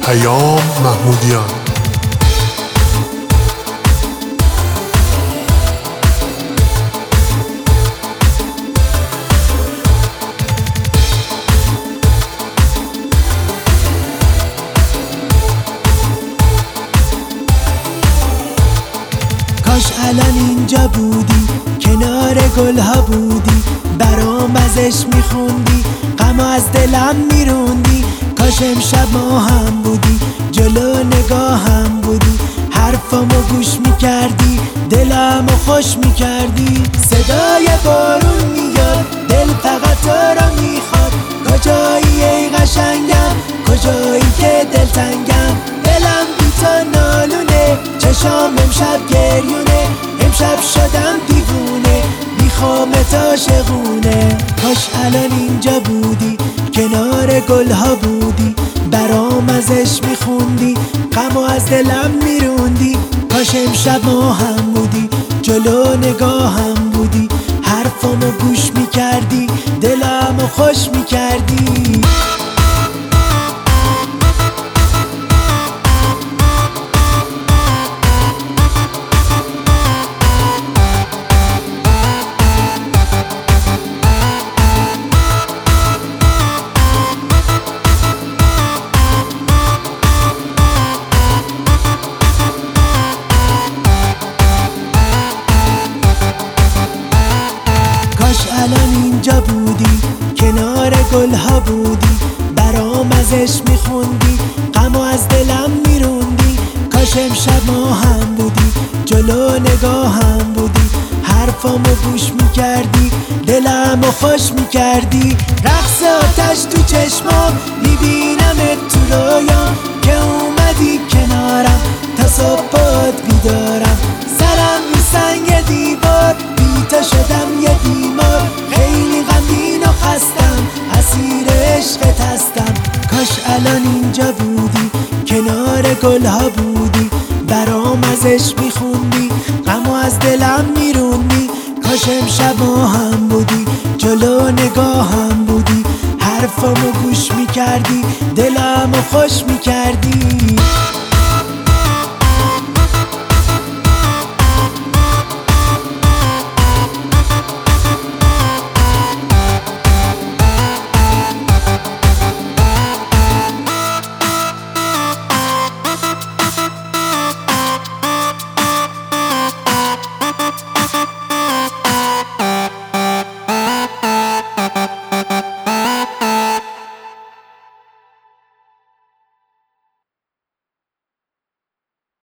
پیام محمودیان. کاش الان اینجا بودی، کنار گلها بودی، برام ازش میخوندی، غم از دلم میروندی. کاش امشب ما هم بودی، جلو نگاهم بودی، حرفامو گوش میکردی، دلمو خوش میکردی. صدای بارون میاد، دل فقط تو را میخواد. کجایی ای قشنگم، کجایی که دلتنگم. دلم بی تو نالونه، چشام امشب گریونه، امشب شدم دیوونه، میخوامت عاشقونه. کاش الان اینجا بودی، کنار گلها بودی، برام ازش میخوندی، غمو از دلم میروندی. کاش امشب ما هم بودی، جلو نگاهم بودی، حرفامو گوش میکردی، دلمو خوش میکردی. کاش الان اینجا بودی، کنار گلها بودی، برام ازش میخوندی، غمو از دلم میروندی. کاش امشب ما هم بودی، جلو نگاهم بودی، حرفامو گوش میکردی، دلمو خوش میکردی. رقص آتش تو چشمام، میبینمت تو رویام، که اومدی کنارم، تا صبح باد بیدارم. سرم رو سنگ دیوار، بی تو شدم یه بیمار، خیلی غمگین و خستم، اسیر عشقت هستم. کاش الان اینجا بودی، کنار گلها بودی، برام ازش میخوندی، غمو از دلم میروندی. کاش امشب ما هم بودی، جلو نگاهم بودی، حرفامو گوش میکردی، دلمو خوش میکردی.